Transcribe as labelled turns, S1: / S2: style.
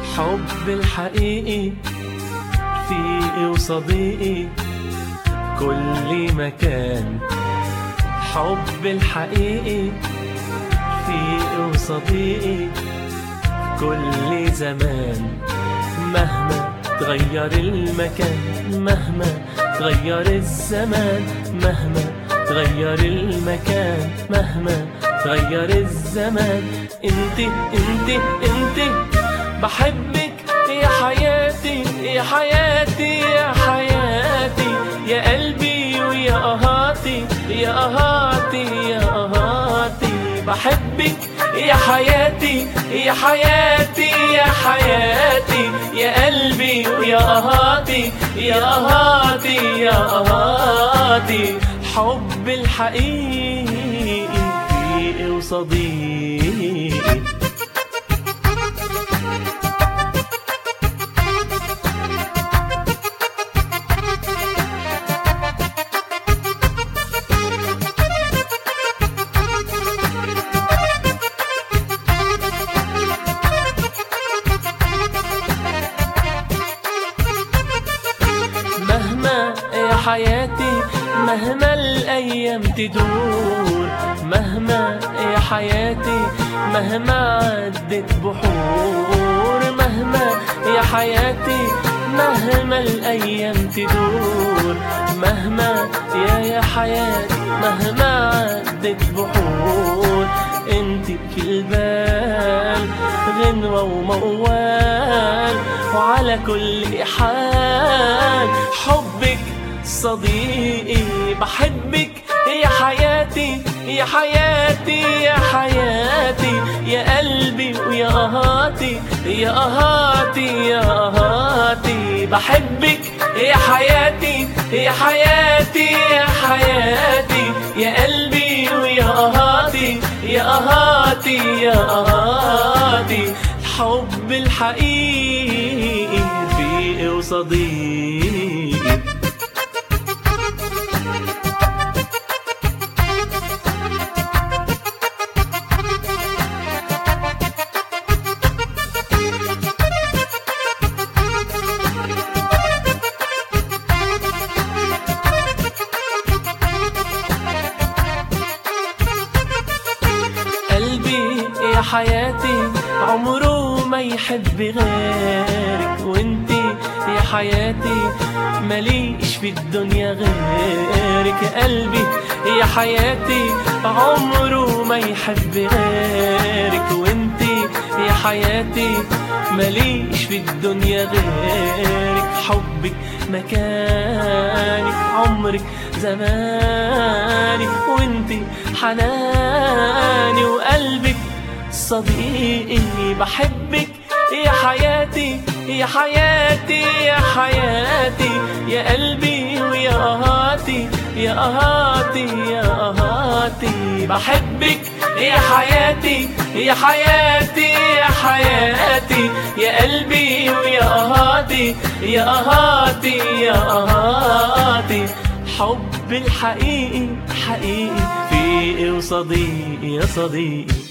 S1: حب الحقيقي رفيقي وصديقي كل مكان. حب الحقيقي رفيقي وصديقي كل زمان. مهما تغير المكان، مهما تغير الزمان، مهما تغير المكان، مهما تغير الزمان. انت بحبك يا حياتي يا حياتي يا حياتي، يا قلبي ويا قهاتي يا قهاتي يا قهاتي. بحبك يا حياتي يا حياتي يا حياتي، يا قلبي ويا قهاتي يا قهاتي يا قهاتي. حب الحقيقي رفيقي وصديقي. مهما يا حياتي مهما الأيام تدور، مهما يا حياتي مهما عدت بحور، مهما يا حياتي مهما الأيام تدور، مهما يا حياتي مهما عدت بحور. انت في البال غنوة وموال، وعلى كل حال حبك صديقي. بحبك يا حياتي يا حياتي يا حياتي، يا قلبي ويا قهاتي يا قهاتي يا قهاتي. بحبك يا حياتي يا حياتي يا حياتي، يا قلبي ويا قهاتي يا قهاتي يا قهاتي. الحب الحقيقي رفيقي وصديقي. قلبي يا حياتي عمره ما يحب غيرك، وانتي يا حياتي ماليش في الدنيا غيرك. قلبي يا حياتي عمره ما يحب غيرك، وانتي يا حياتي ماليش في الدنيا غيرك. حبك مكاني، عمرك زماني، وانتي حناني وقلبك صديقي. بحبك يا حياتي يا حياتي يا حياتي، يا قلبي ويا قهاتي يا قهاتي يا قهاتي. بحبك يا حياتي يا حياتي يا حياتي، يا قلبي ويا قهاتي يا قهاتي يا قهاتي. حب الحقيقي حقيقي رفيقي وصديقي يا صديقي.